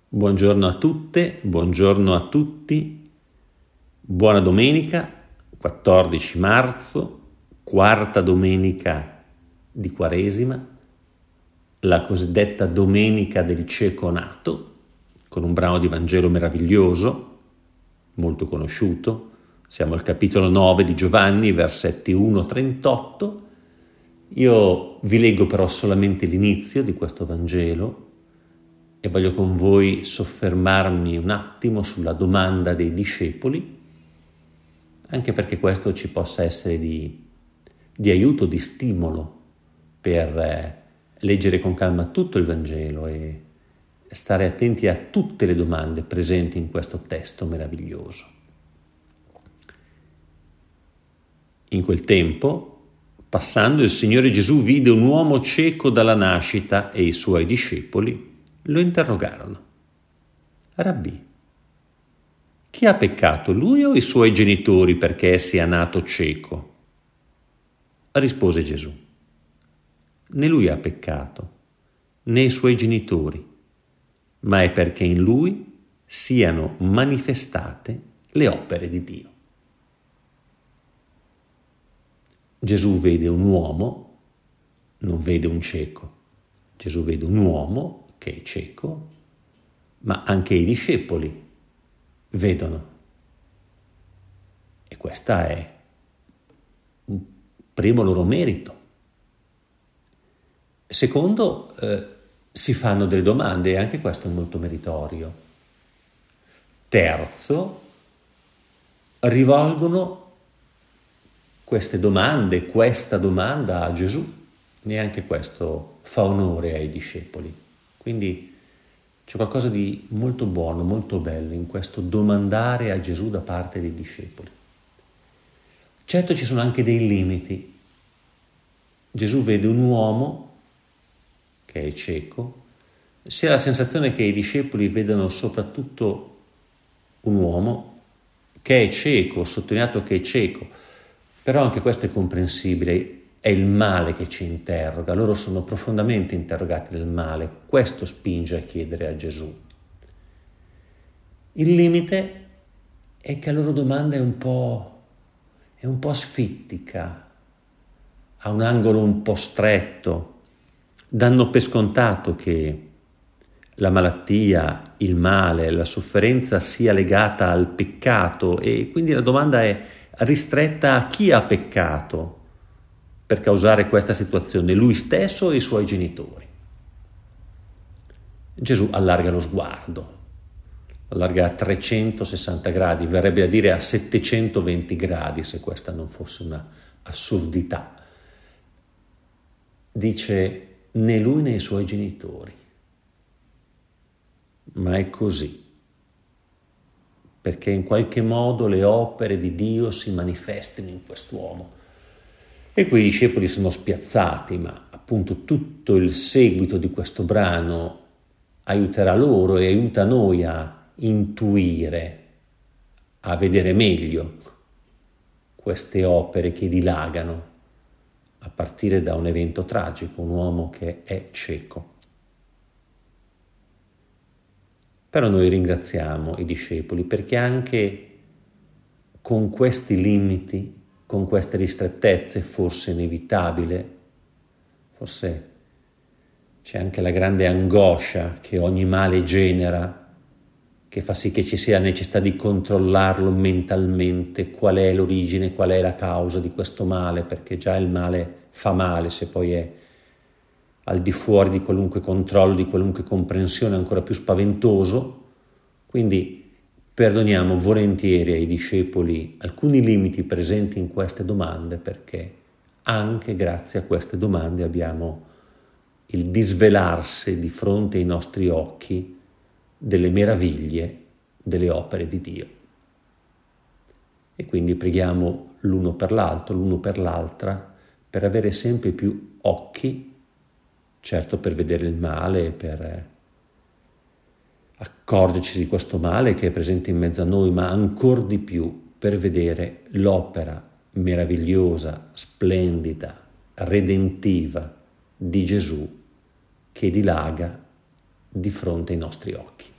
Buongiorno a tutte, buongiorno a tutti, buona domenica, 14 marzo, quarta domenica di Quaresima, la cosiddetta Domenica del Cieco Nato, con un brano di Vangelo meraviglioso, molto conosciuto. Siamo al capitolo 9 di Giovanni, versetti 1-38. Io vi leggo però solamente l'inizio di questo Vangelo e voglio con voi soffermarmi un attimo sulla domanda dei discepoli, anche perché questo ci possa essere di aiuto, di stimolo per leggere con calma tutto il Vangelo e stare attenti a tutte le domande presenti in questo testo meraviglioso. In quel tempo, passando, il Signore Gesù vide un uomo cieco dalla nascita e i suoi discepoli lo interrogarono. Rabbì, chi ha peccato, lui o i suoi genitori, perché sia nato cieco? Rispose Gesù, né lui ha peccato, né i suoi genitori, ma è perché in lui siano manifestate le opere di Dio. Gesù vede un uomo, non vede un cieco. Gesù vede un uomo che è cieco, ma anche i discepoli vedono. E questo è un primo loro merito. Secondo, si fanno delle domande e anche questo è molto meritorio. Terzo, rivolgono questa domanda a Gesù. Neanche questo fa onore ai discepoli. Quindi c'è qualcosa di molto buono, molto bello in questo domandare a Gesù da parte dei discepoli. Certo ci sono anche dei limiti. Gesù vede un uomo che è cieco, si ha la sensazione che i discepoli vedano soprattutto un uomo che è cieco, sottolineato che è cieco, però anche questo è comprensibile. È il male che ci interroga, loro sono profondamente interrogati dal male, questo spinge a chiedere a Gesù. Il limite è che la loro domanda è un po' asfittica, ha un angolo un po' stretto, danno per scontato che la malattia, il male, la sofferenza sia legata al peccato e quindi la domanda è ristretta a chi ha peccato per causare questa situazione, lui stesso o i suoi genitori. Gesù allarga lo sguardo, allarga a 360 gradi, verrebbe a dire a 720 gradi se questa non fosse una assurdità. Dice né lui né i suoi genitori, ma è così, perché in qualche modo le opere di Dio si manifestino in quest'uomo. E quei discepoli sono spiazzati, ma appunto tutto il seguito di questo brano aiuterà loro e aiuta noi a intuire, a vedere meglio queste opere che dilagano a partire da un evento tragico, un uomo che è cieco. Però noi ringraziamo i discepoli perché anche con questi limiti, con queste ristrettezze, forse inevitabile, forse c'è anche la grande angoscia che ogni male genera, che fa sì che ci sia la necessità di controllarlo mentalmente, qual è l'origine, qual è la causa di questo male, perché già il male fa male, se poi è al di fuori di qualunque controllo, di qualunque comprensione, è ancora più spaventoso. Quindi perdoniamo volentieri ai discepoli alcuni limiti presenti in queste domande, perché anche grazie a queste domande abbiamo il disvelarsi di fronte ai nostri occhi delle meraviglie delle opere di Dio. E quindi preghiamo l'uno per l'altro, l'uno per l'altra, per avere sempre più occhi, certo per vedere il male, per accorgerci di questo male che è presente in mezzo a noi, ma ancor di più per vedere l'opera meravigliosa, splendida, redentiva di Gesù che dilaga di fronte ai nostri occhi.